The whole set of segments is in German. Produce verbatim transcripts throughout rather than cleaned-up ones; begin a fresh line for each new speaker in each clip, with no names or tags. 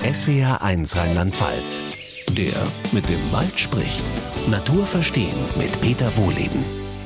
S W R eins Rheinland-Pfalz. Der mit dem Wald spricht. Natur verstehen mit Peter Wohleben.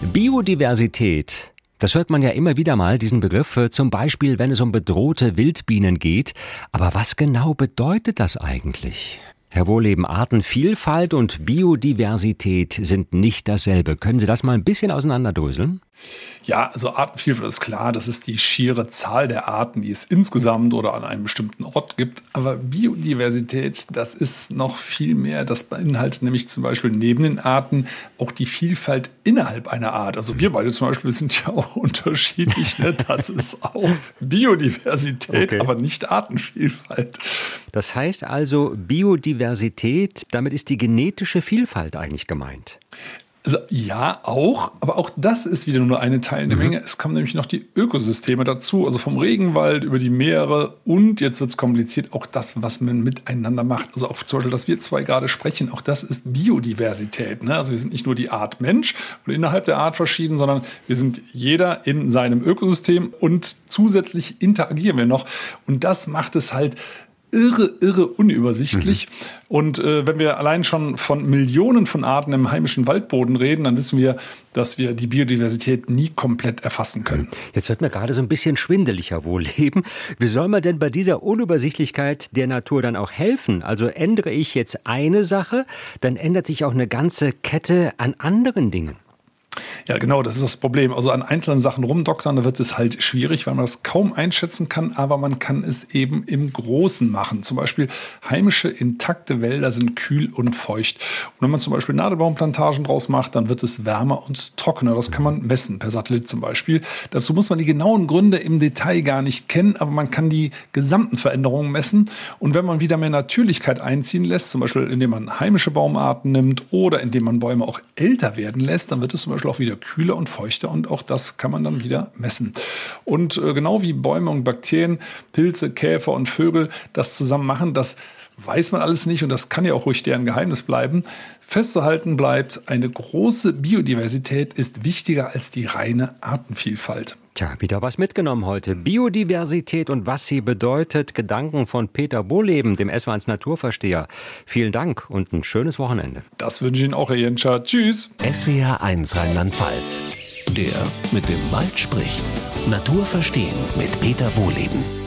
Biodiversität. Das hört man ja immer wieder mal, diesen Begriff, zum Beispiel, wenn es um bedrohte Wildbienen geht. Aber was genau bedeutet das eigentlich? Herr Wohleben, Artenvielfalt und Biodiversität sind nicht dasselbe. Können Sie das mal ein bisschen auseinanderdröseln?
Ja, also Artenvielfalt ist klar, das ist die schiere Zahl der Arten, die es insgesamt oder an einem bestimmten Ort gibt. Aber Biodiversität, das ist noch viel mehr. Das beinhaltet nämlich zum Beispiel neben den Arten auch die Vielfalt innerhalb einer Art. Also wir beide zum Beispiel sind ja auch unterschiedlich. Ne? Das ist auch Biodiversität, okay, aber nicht Artenvielfalt.
Das heißt also Biodiversität, damit ist die genetische Vielfalt eigentlich gemeint.
Also ja, auch, aber auch das ist wieder nur eine teilende Menge. Mhm. Es kommen nämlich noch die Ökosysteme dazu, also vom Regenwald über die Meere und jetzt wird es kompliziert, auch das, was man miteinander macht. Also auch zum Beispiel, dass wir zwei gerade sprechen, auch das ist Biodiversität. Ne? Also wir sind nicht nur die Art Mensch und innerhalb der Art verschieden, sondern wir sind jeder in seinem Ökosystem und zusätzlich interagieren wir noch. Und das macht es halt irre, irre unübersichtlich. Mhm. Und äh, wenn wir allein schon von Millionen von Arten im heimischen Waldboden reden, dann wissen wir, dass wir die Biodiversität nie komplett erfassen können.
Jetzt wird mir gerade so ein bisschen schwindelig, Herr Wohleben. Wie soll man denn bei dieser Unübersichtlichkeit der Natur dann auch helfen? Also ändere ich jetzt eine Sache, dann ändert sich auch eine ganze Kette an anderen Dingen.
Ja, genau, das ist das Problem. Also an einzelnen Sachen rumdoktern, da wird es halt schwierig, weil man das kaum einschätzen kann, aber man kann es eben im Großen machen. Zum Beispiel heimische, intakte Wälder sind kühl und feucht. Und wenn man zum Beispiel Nadelbaumplantagen draus macht, dann wird es wärmer und trockener. Das kann man messen, per Satellit zum Beispiel. Dazu muss man die genauen Gründe im Detail gar nicht kennen, aber man kann die gesamten Veränderungen messen. Und wenn man wieder mehr Natürlichkeit einziehen lässt, zum Beispiel indem man heimische Baumarten nimmt oder indem man Bäume auch älter werden lässt, dann wird es zum Beispiel auch wieder kühler und feuchter und auch das kann man dann wieder messen. Und äh, genau wie Bäume und Bakterien, Pilze, Käfer und Vögel das zusammen machen, das weiß man alles nicht und das kann ja auch ruhig deren Geheimnis bleiben. Festzuhalten bleibt, eine große Biodiversität ist wichtiger als die reine Artenvielfalt.
Tja, wieder was mitgenommen heute. Biodiversität und was sie bedeutet. Gedanken von Peter Wohleben, dem S W R eins Naturversteher. Vielen Dank und ein schönes Wochenende.
Das wünsche ich Ihnen auch, Herr Jenscher. Tschüss.
S W R eins Rheinland-Pfalz. Der mit dem Wald spricht. Natur verstehen mit Peter Wohleben.